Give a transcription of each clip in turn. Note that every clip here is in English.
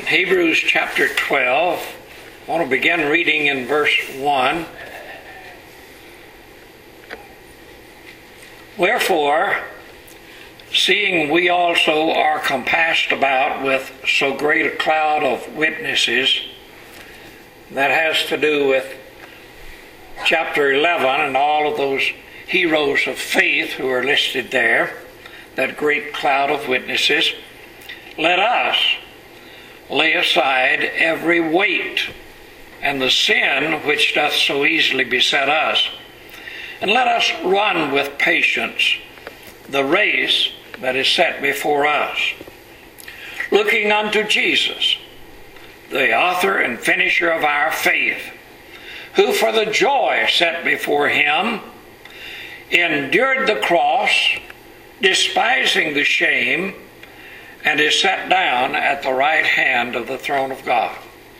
Hebrews chapter 12. I want to begin reading in verse 1. Wherefore, seeing we also are compassed about with so great a cloud of witnesses, that has to do with chapter 11 and all of those heroes of faith who are listed there, that great cloud of witnesses, let us lay aside every weight and the sin which doth so easily beset us, and let us run with patience the race that is set before us, looking unto Jesus, the author and finisher of our faith, who for the joy set before him endured the cross, despising the shame, and is set down at the right hand of the throne of God.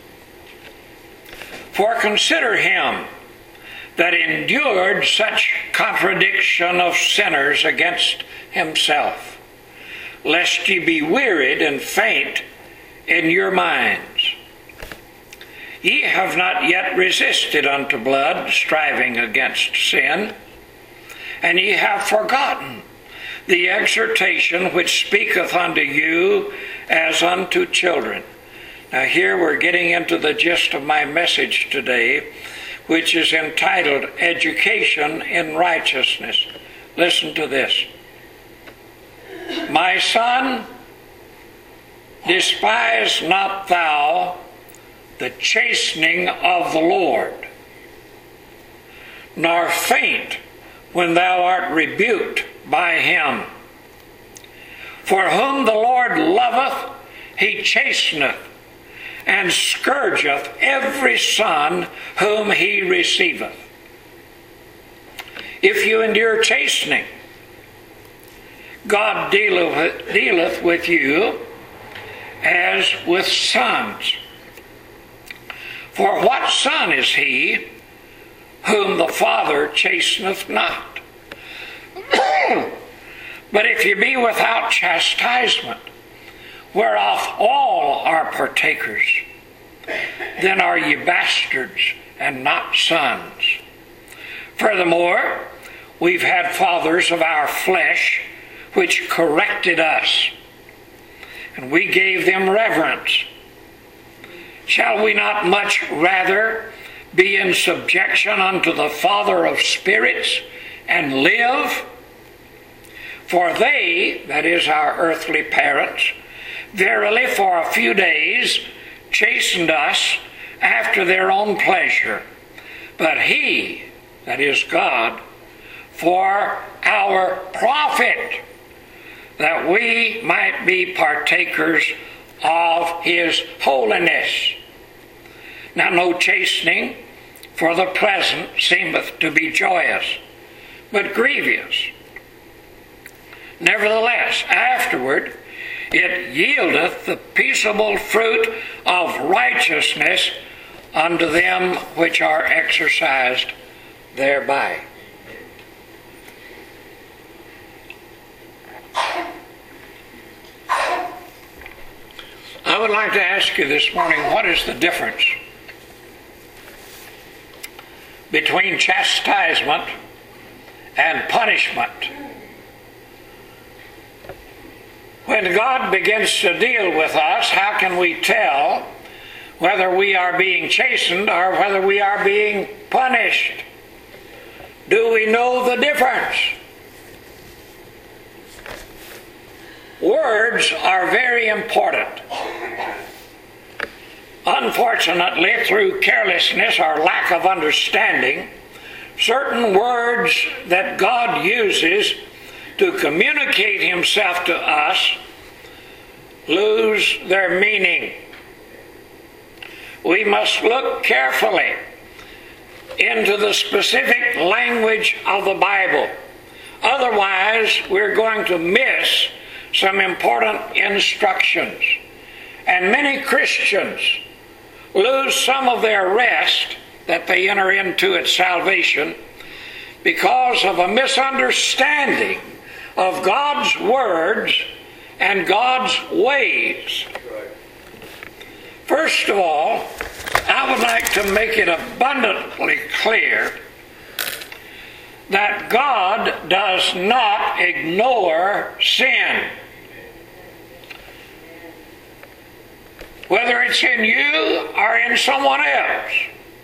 For consider him that endured such contradiction of sinners against himself, lest ye be wearied and faint in your minds. Ye have not yet resisted unto blood, striving against sin, and ye have forgotten the exhortation which speaketh unto you as unto children. Now here we're getting into the gist of my message today, which is entitled Education in Righteousness. Listen to this. My son, despise not thou the chastening of the Lord, nor faint when thou art rebuked by him. For whom the Lord loveth, he chasteneth, and scourgeth every son whom he receiveth. If you endure chastening, God dealeth with you as with sons. For what son is he whom the Father chasteneth not? But if you be without chastisement, whereof all are partakers, then are ye bastards and not sons. Furthermore, we've had fathers of our flesh which corrected us, and we gave them reverence. Shall we not much rather be in subjection unto the Father of spirits and live? For they, that is our earthly parents, verily for a few days chastened us after their own pleasure. But he, that is God, for our profit, that we might be partakers of his holiness. Now no chastening for the present seemeth to be joyous, but grievous. Nevertheless, afterward it yieldeth the peaceable fruit of righteousness unto them which are exercised thereby. I would like to ask you this morning, what is the difference between chastisement and punishment? When God begins to deal with us, how can we tell whether we are being chastened or whether we are being punished? Do we know the difference? Words are very important. Unfortunately, through carelessness or lack of understanding, certain words that God uses to communicate himself to us lose their meaning. We must look carefully into the specific language of the Bible. Otherwise, we're going to miss some important instructions. And many Christians lose some of their rest that they enter into at salvation because of a misunderstanding of God's words and God's ways. First of all, I would like to make it abundantly clear that God does not ignore sin. Whether it's in you or in someone else.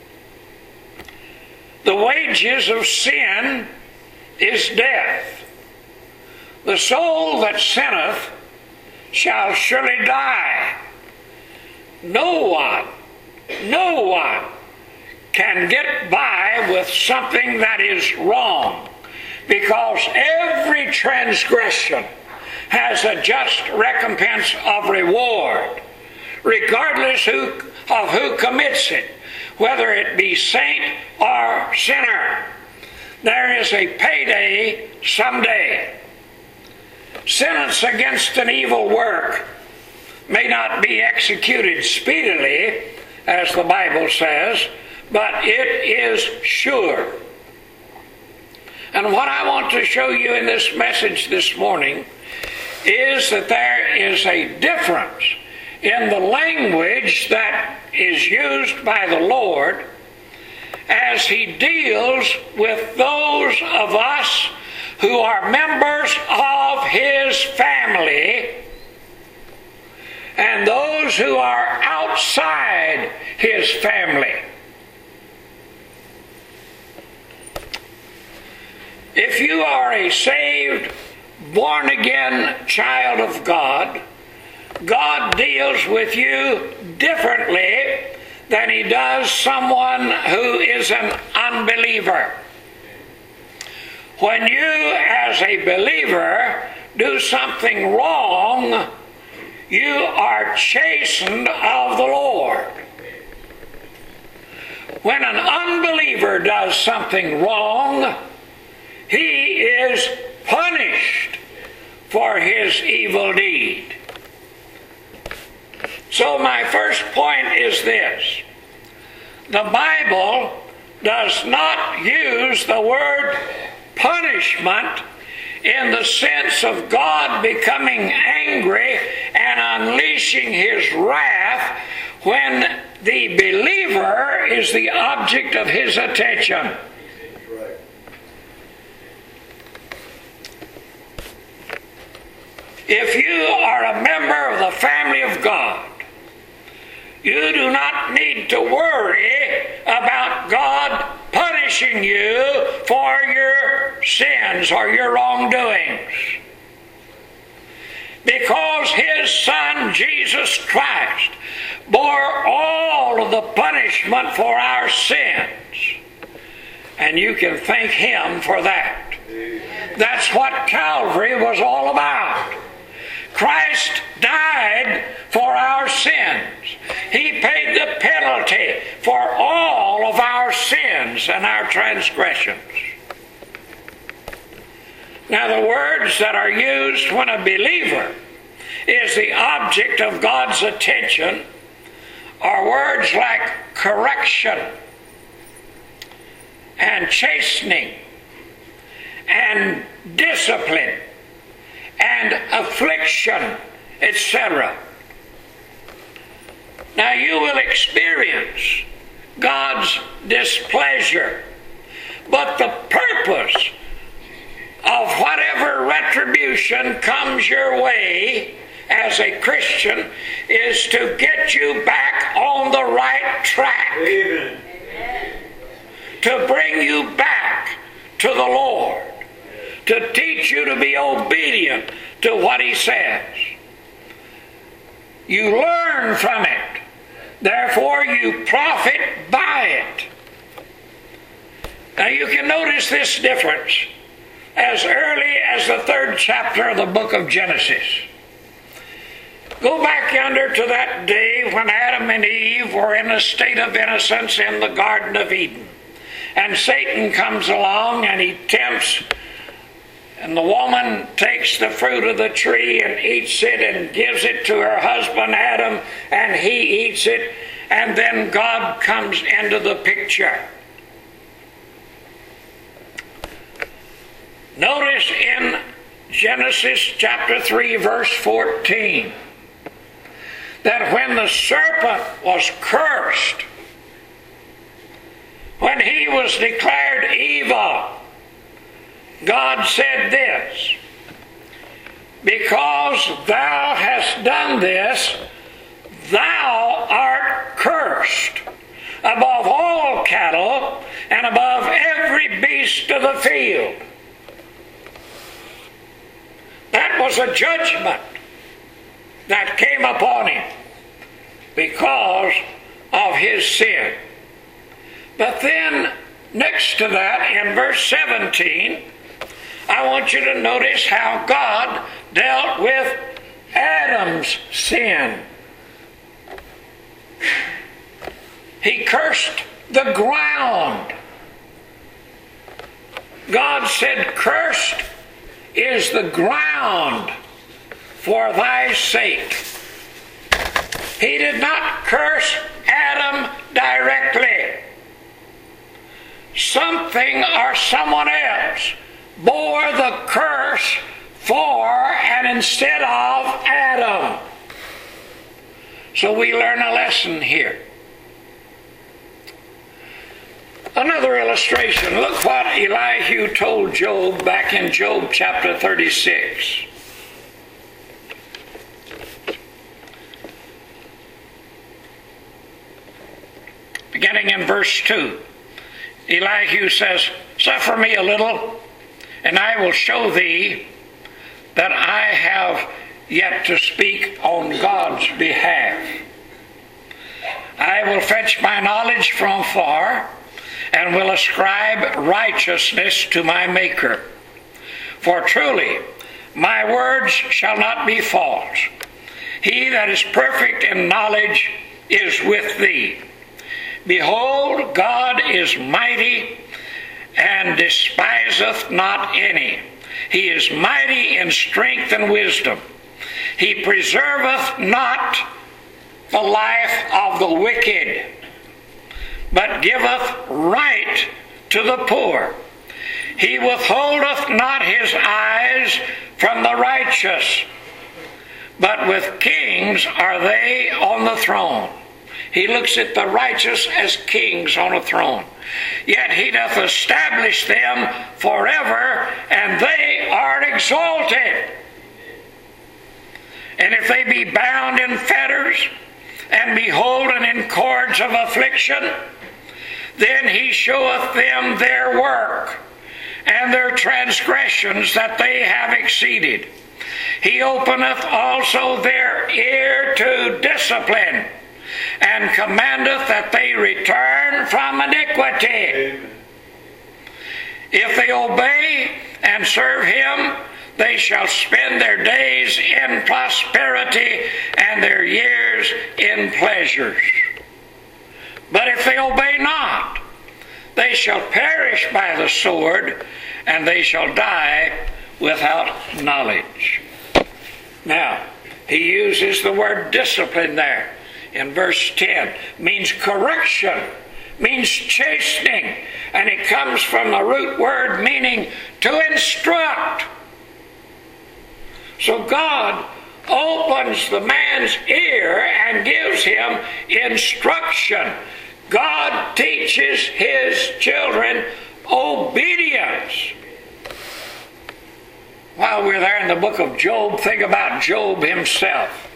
The wages of sin is death. The soul that sinneth shall surely die. No one can get by with something that is wrong, because every transgression has a just recompense of reward, regardless of who commits it, whether it be saint or sinner. There is a payday someday. Sentence against an evil work may not be executed speedily, as the Bible says, but it is sure. And what I want to show you in this message this morning is that there is a difference in the language that is used by the Lord as He deals with those of us who are members of His family and those who are outside His family. If you are a saved, born-again child of God, God deals with you differently than He does someone who is an unbeliever. When you, as a believer, do something wrong, you are chastened of the Lord. When an unbeliever does something wrong, he is punished for his evil deed. So my first point is this. The Bible does not use the word punishment in the sense of God becoming angry and unleashing His wrath when the believer is the object of His attention. If you are a member of the family of God, you do not need to worry about God punishing you for your sins or your wrongdoings. Because His Son, Jesus Christ, bore all of the punishment for our sins. And you can thank Him for that. That's what Calvary was all about. Christ died for our sins. He paid the penalty for all of our sins and our transgressions. Now, the words that are used when a believer is the object of God's attention are words like correction and chastening and discipline and affliction, etc. Now you will experience God's displeasure, but the purpose of whatever retribution comes your way as a Christian is to get you back on the right track. Amen. To bring you back to the Lord. To teach you to be obedient to what He says. You learn from it. Therefore you profit by it. Now you can notice this difference as early as the 3rd chapter of the book of Genesis. Go back yonder to that day when Adam and Eve were in a state of innocence in the Garden of Eden. And Satan comes along and he tempts, and the woman takes the fruit of the tree and eats it and gives it to her husband Adam, and he eats it, and then God comes into the picture. Notice in Genesis chapter 3 verse 14 that when the serpent was cursed, when he was declared evil, God said this, because thou hast done this, thou art cursed above all cattle and above every beast of the field. That was a judgment that came upon him because of his sin. But then, next to that, in verse 17, I want you to notice how God dealt with Adam's sin. He cursed the ground. God said, cursed is the ground for thy sake. He did not curse Adam directly. Something or someone else bore the curse for and instead of Adam. So we learn a lesson here. Another illustration. Look what Elihu told Job back in Job chapter 36. Beginning in verse 2. Elihu says, suffer me a little, and I will show thee that I have yet to speak on God's behalf. I will fetch my knowledge from far, and will ascribe righteousness to my Maker. For truly, my words shall not be false. He that is perfect in knowledge is with thee. Behold, God is mighty, and despiseth not any. He is mighty in strength and wisdom. He preserveth not the life of the wicked, but giveth right to the poor. He withholdeth not his eyes from the righteous, but with kings are they on the throne. He looks at the righteous as kings on a throne. Yet he doth establish them forever, and they are exalted. And if they be bound in fetters, and be holden in cords of affliction, then he showeth them their work, and their transgressions that they have exceeded. He openeth also their ear to discipline, and commandeth that they return from iniquity. Amen. If they obey and serve him, they shall spend their days in prosperity and their years in pleasures. But if they obey not, they shall perish by the sword, and they shall die without knowledge. Now, he uses the word discipline there in verse 10. Means correction, means chastening, and it comes from the root word meaning to instruct. So God opens the man's ear and gives him instruction. God teaches his children obedience. While we're there in the book of Job, think about Job himself.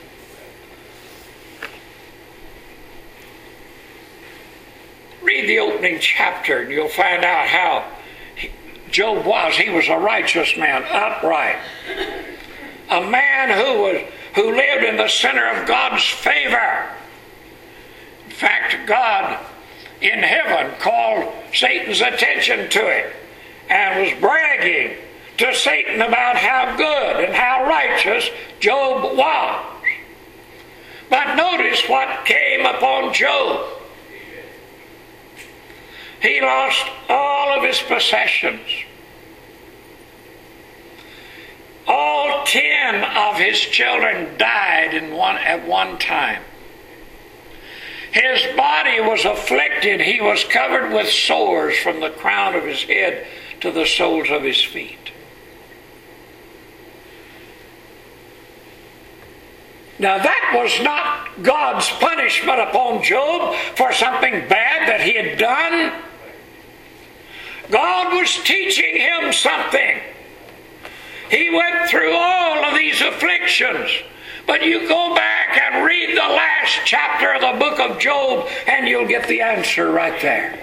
Read the opening chapter and you'll find out how Job was. He was a righteous man, upright. A man who lived in the center of God's favor. In fact, God in heaven called Satan's attention to it and was bragging to Satan about how good and how righteous Job was. But notice what came upon Job. He lost all of his possessions. All 10 of his children died at one time. His body was afflicted. He was covered with sores from the crown of his head to the soles of his feet. Now that was not God's punishment upon Job for something bad that he had done. God was teaching him something. He went through all of these afflictions. But you go back and read the last chapter of the book of Job and you'll get the answer right there.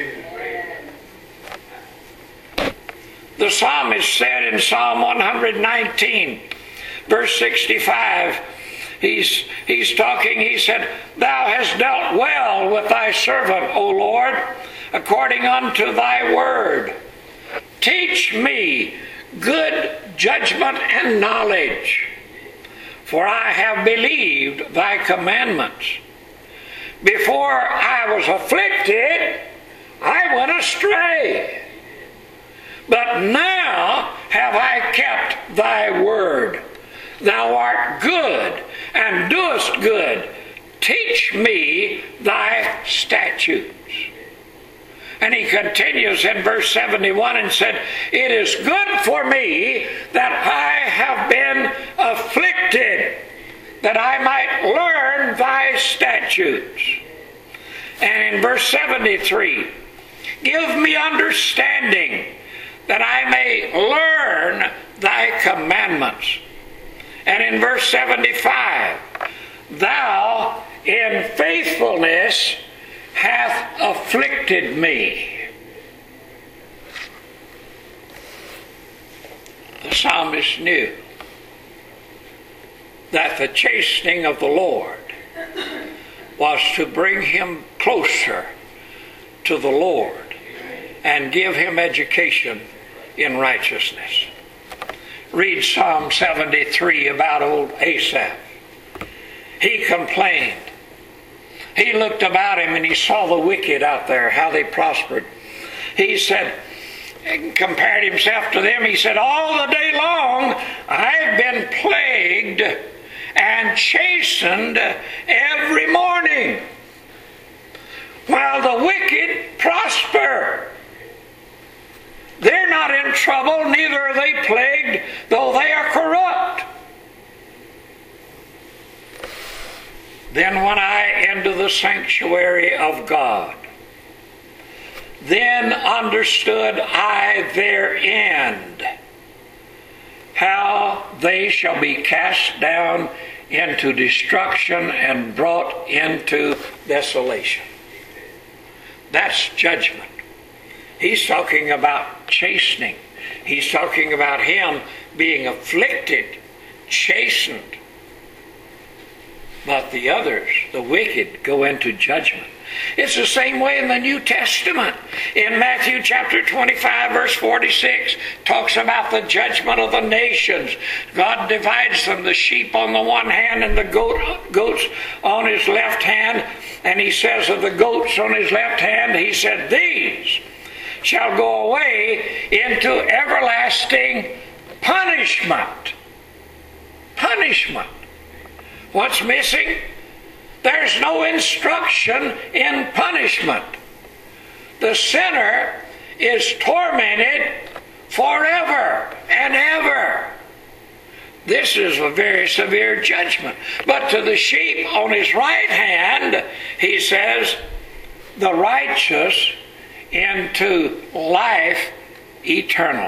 The psalmist said in Psalm 119, verse 65, he's talking, he said, Thou hast dealt well with thy servant, O Lord, according unto thy word. Teach me good judgment and knowledge, for I have believed thy commandments. Before I was afflicted, I went astray. But now have I kept thy word. Thou art good and doest good. Teach me thy statutes. And he continues in verse 71 and said, It is good for me that I have been afflicted, that I might learn thy statutes. And in verse 73, Give me understanding, that I may learn thy commandments. And in verse 75, Thou in faithfulness hath afflicted me. The psalmist knew that the chastening of the Lord was to bring him closer to the Lord and give him education in righteousness. Read Psalm 73 about old Asaph. He complained. He looked about him and he saw the wicked out there, how they prospered. He said, compared himself to them, he said, All the day long I've been plagued and chastened every morning, while the wicked prosper. They're not in trouble, neither are they plagued, though they are corrupt. Then when I enter the sanctuary of God, then understood I their end, how they shall be cast down into destruction and brought into desolation. That's judgment. He's talking about chastening. He's talking about him being afflicted, chastened. But the others, the wicked, go into judgment. It's the same way in the New Testament. In Matthew chapter 25, verse 46, talks about the judgment of the nations. God divides them, the sheep on the one hand and the goats on his left hand. And he says of the goats on his left hand, he said, These shall go away into everlasting punishment. Punishment. What's missing? There's no instruction in punishment. The sinner is tormented forever and ever. This is a very severe judgment. But to the sheep on his right hand, he says, the righteous into life eternal.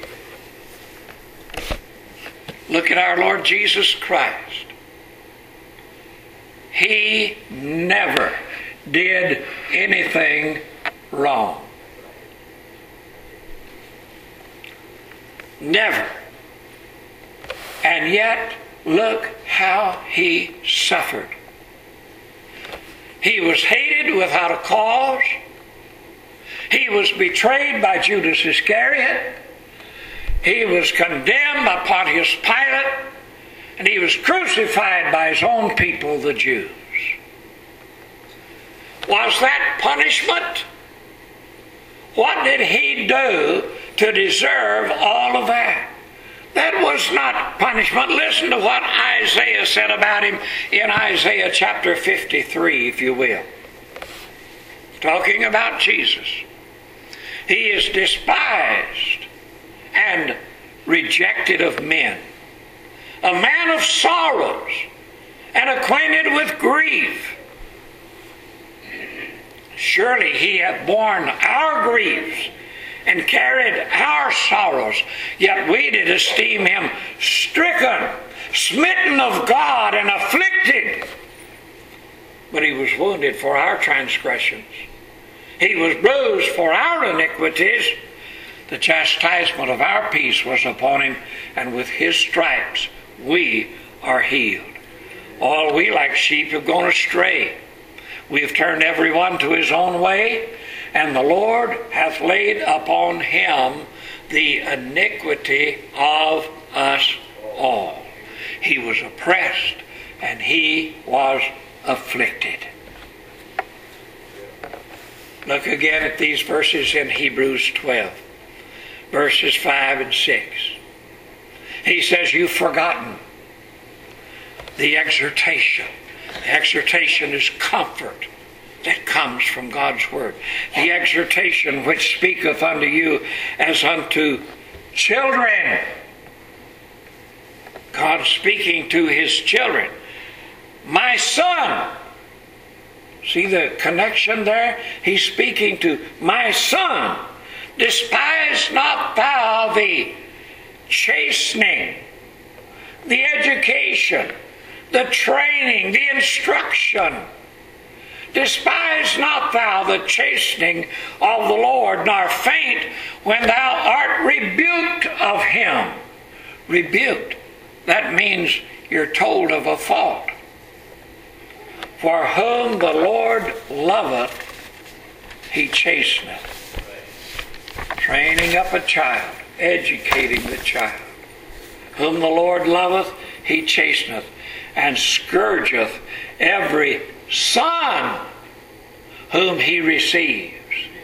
Look at our Lord Jesus Christ. He never did anything wrong. Never. And yet, look how he suffered. He was hated without a cause. He was betrayed by Judas Iscariot. He was condemned by Pontius Pilate. And he was crucified by his own people, the Jews. Was that punishment? What did he do to deserve all of that? That was not punishment. Listen to what Isaiah said about him in Isaiah chapter 53, if you will. Talking about Jesus. He is despised and rejected of men, a man of sorrows and acquainted with grief. Surely he hath borne our griefs and carried our sorrows, yet we did esteem him stricken, smitten of God, and afflicted. But he was wounded for our transgressions. He was bruised for our iniquities. The chastisement of our peace was upon him, and with his stripes we are healed. All we like sheep have gone astray. We have turned every one to his own way, and the Lord hath laid upon him the iniquity of us all. He was oppressed, and he was afflicted. Look again at these verses in Hebrews 12, verses 5 and 6. He says, you've forgotten the exhortation. The exhortation is comfort that comes from God's word. The exhortation which speaketh unto you as unto children. God speaking to his children. My son. See the connection there? He's speaking to my son. Despise not thou the chastening, the education, the training, the instruction. Despise not thou the chastening of the Lord, nor faint when thou art rebuked of him. Rebuked. That means you're told of a fault. For whom the Lord loveth, he chasteneth. Training up a child, educating the child. Whom the Lord loveth, he chasteneth, and scourgeth every son whom he receives.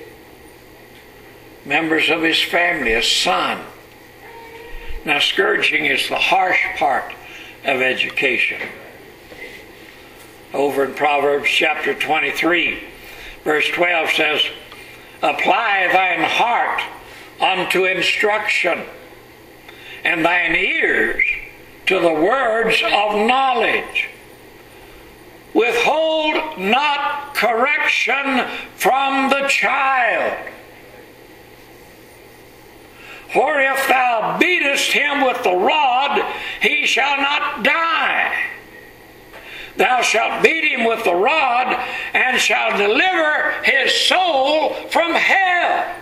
Members of his family, a son. Now, scourging is the harsh part of education. Over in Proverbs chapter 23, verse 12 says, apply thine heart unto instruction, and thine ears to the words of knowledge. Withhold not correction from the child. For if thou beatest him with the rod, he shall not die. Thou shalt beat him with the rod, and shalt deliver his soul from hell.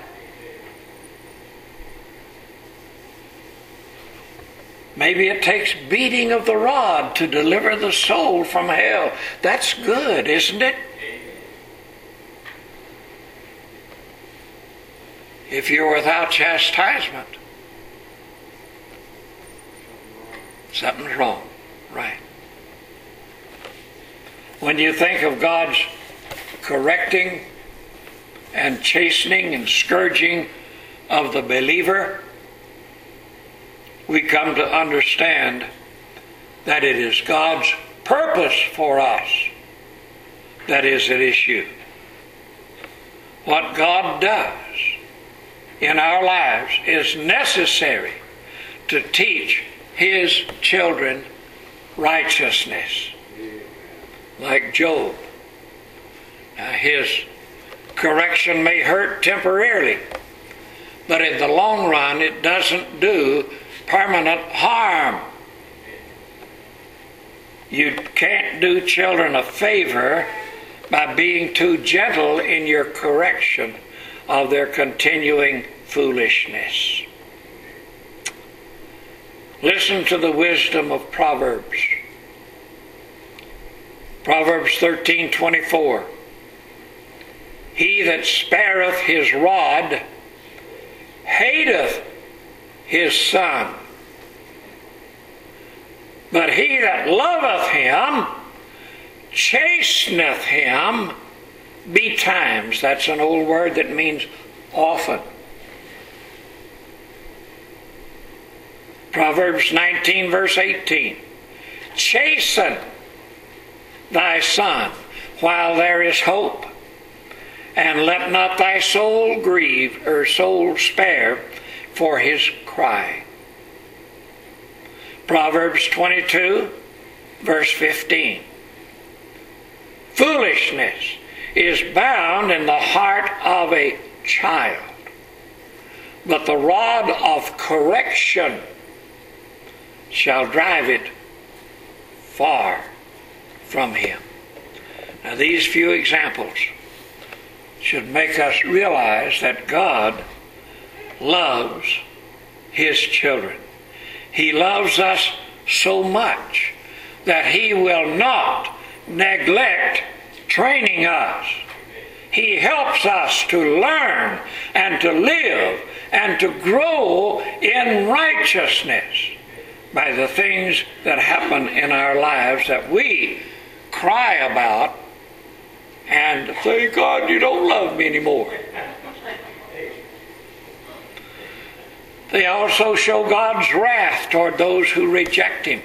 Maybe it takes beating of the rod to deliver the soul from hell. That's good, isn't it? If you're without chastisement, something's wrong, right? When you think of God's correcting and chastening and scourging of the believer, we come to understand that it is God's purpose for us that is at issue. What God does in our lives is necessary to teach his children righteousness. Like Job. Now, his correction may hurt temporarily, but in the long run it doesn't do permanent harm. You can't do children a favor by being too gentle in your correction of their continuing foolishness. Listen to the wisdom of Proverbs. Proverbs 13:24. He that spareth his rod hateth his son, but he that loveth him chasteneth him betimes. That's an old word that means often. Proverbs 19 verse 18. Chasten thy son while there is hope, and let not thy soul grieve or soul spare for his cry. Proverbs 22 Verse 15. Foolishness is bound in the heart of a child, but the rod of correction shall drive it far from him. Now these few examples should make us realize that God loves His children. He loves us so much that He will not neglect training us. He helps us to learn and to live and to grow in righteousness by the things that happen in our lives that we cry about and say, God, you don't love me anymore. They also show God's wrath toward those who reject Him.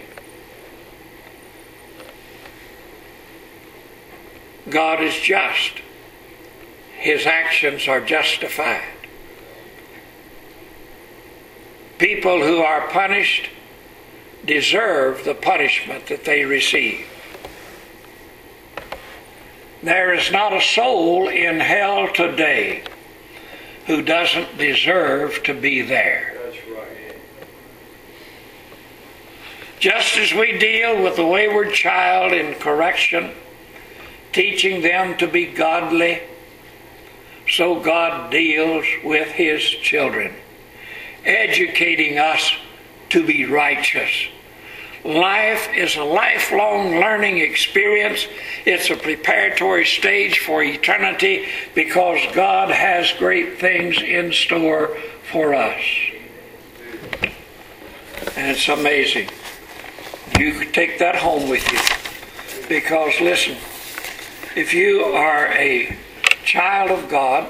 God is just. His actions are justified. People who are punished deserve the punishment that they receive. There is not a soul in hell today who doesn't deserve to be there. That's right. Just as we deal with the wayward child in correction, teaching them to be godly, so God deals with His children, educating us to be righteous. Life is a lifelong learning experience. It's a preparatory stage for eternity because God has great things in store for us. And it's amazing. You take that home with you. Because listen, if you are a child of God,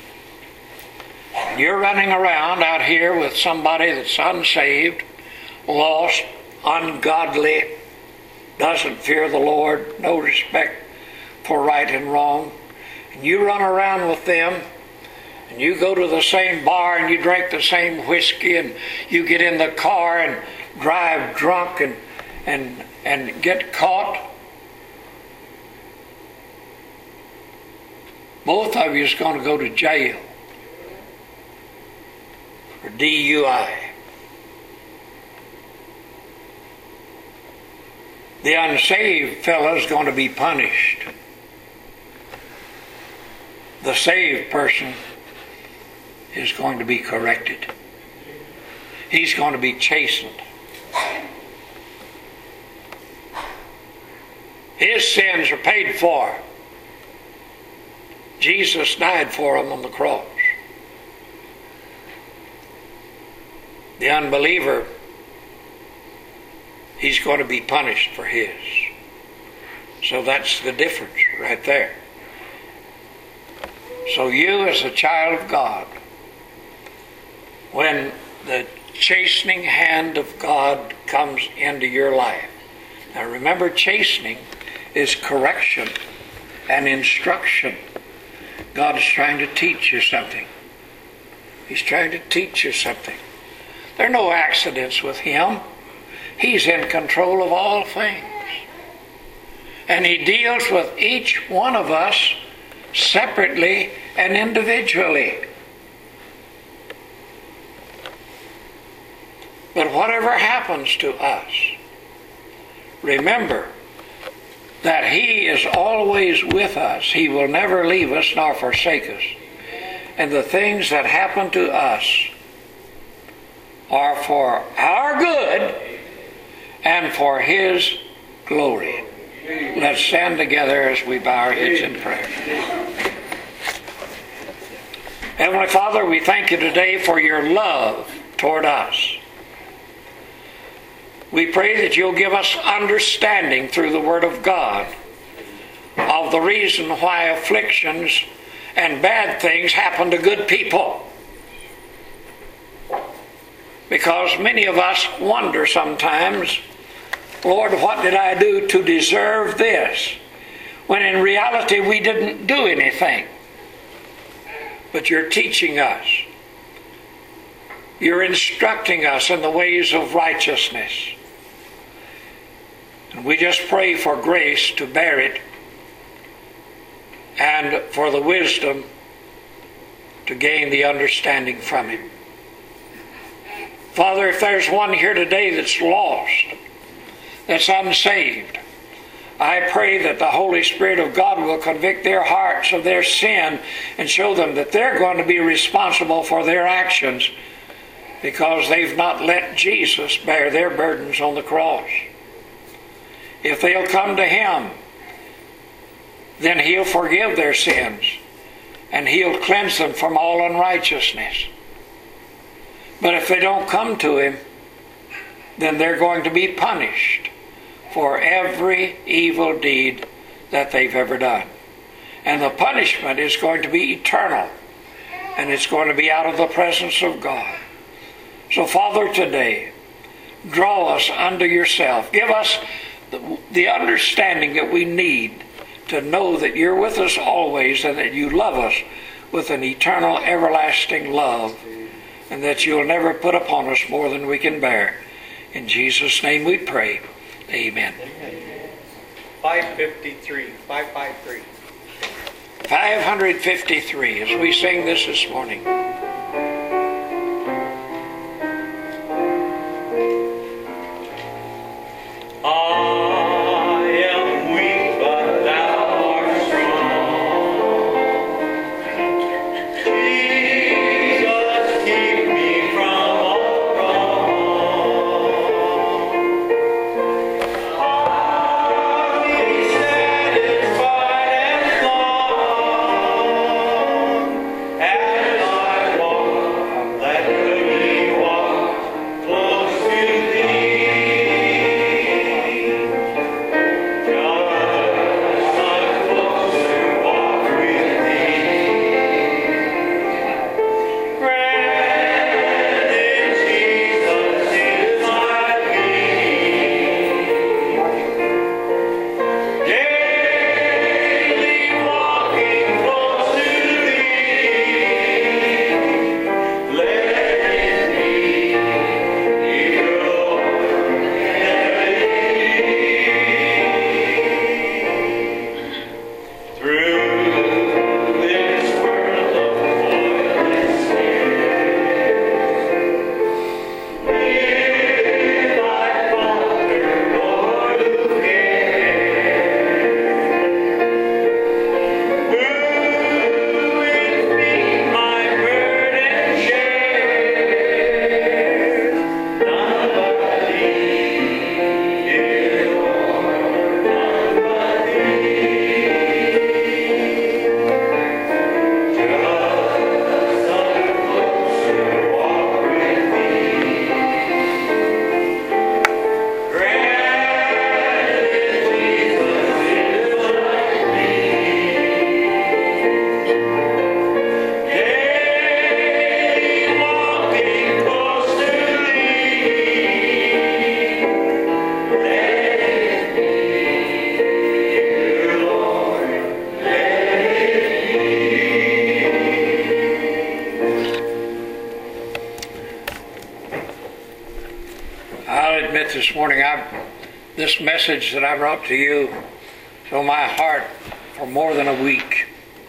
you're running around out here with somebody that's unsaved, lost, ungodly, doesn't fear the Lord, no respect for right and wrong, and you run around with them, and you go to the same bar and you drink the same whiskey, and you get in the car and drive drunk and get caught, both of you is going to go to jail for DUI. The unsaved fellow is going to be punished. The saved person is going to be corrected. He's going to be chastened. His sins are paid for. Jesus died for them on the cross. The unbeliever, he's going to be punished for his. So that's the difference right there. So you as a child of God, when the chastening hand of God comes into your life. Now remember, chastening is correction and instruction. God is trying to teach you something. He's trying to teach you something. There are no accidents with Him. He's in control of all things. And He deals with each one of us separately and individually. But whatever happens to us, remember that He is always with us. He will never leave us nor forsake us. And the things that happen to us are for our good and for His glory. Let's stand together as we bow our heads in prayer. Heavenly Father, we thank You today for Your love toward us. We pray that You'll give us understanding through the Word of God of the reason why afflictions and bad things happen to good people. Because many of us wonder sometimes, Lord, what did I do to deserve this? When in reality we didn't do anything. But You're teaching us. You're instructing us in the ways of righteousness. And we just pray for grace to bear it and for the wisdom to gain the understanding from him. Father, if there's one here today that's lost, that's unsaved, I pray that the Holy Spirit of God will convict their hearts of their sin and show them that they're going to be responsible for their actions because they've not let Jesus bear their burdens on the cross. If they'll come to him, then he'll forgive their sins and he'll cleanse them from all unrighteousness. But if they don't come to him, then they're going to be punished for every evil deed that they've ever done. And the punishment is going to be eternal, and it's going to be out of the presence of God. So, Father, today, draw us unto yourself. Give us the understanding that we need to know that you're with us always and that you love us with an eternal, everlasting love, and that you'll never put upon us more than we can bear. In Jesus' name we pray. Amen. 553. 553. 553 as we sing this morning. This morning, this message that I brought to you is on my heart for more than a week.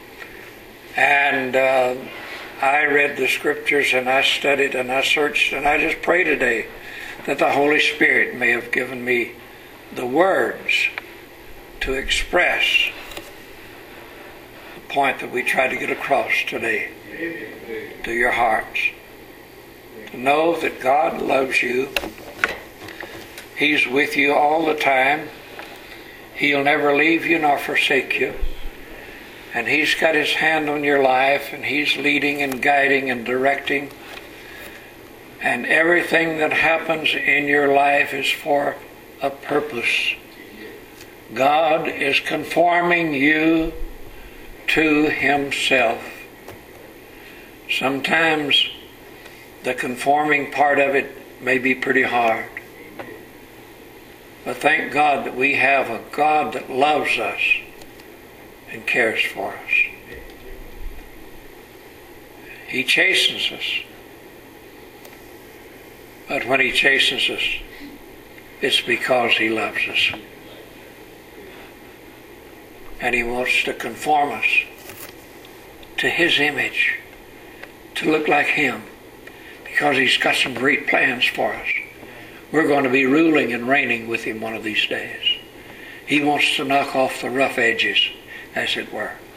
And I read the scriptures and I studied and I searched, and I just pray today that the Holy Spirit may have given me the words to express the point that we try to get across today to your hearts. To know that God loves you. He's with you all the time. He'll never leave you nor forsake you. And He's got His hand on your life, and He's leading and guiding and directing. And everything that happens in your life is for a purpose. God is conforming you to Himself. Sometimes the conforming part of it may be pretty hard. But thank God that we have a God that loves us and cares for us. He chastens us. But when He chastens us, it's because He loves us. And He wants to conform us to His image, to look like Him, because He's got some great plans for us. We're going to be ruling and reigning with Him one of these days. He wants to knock off the rough edges, as it were.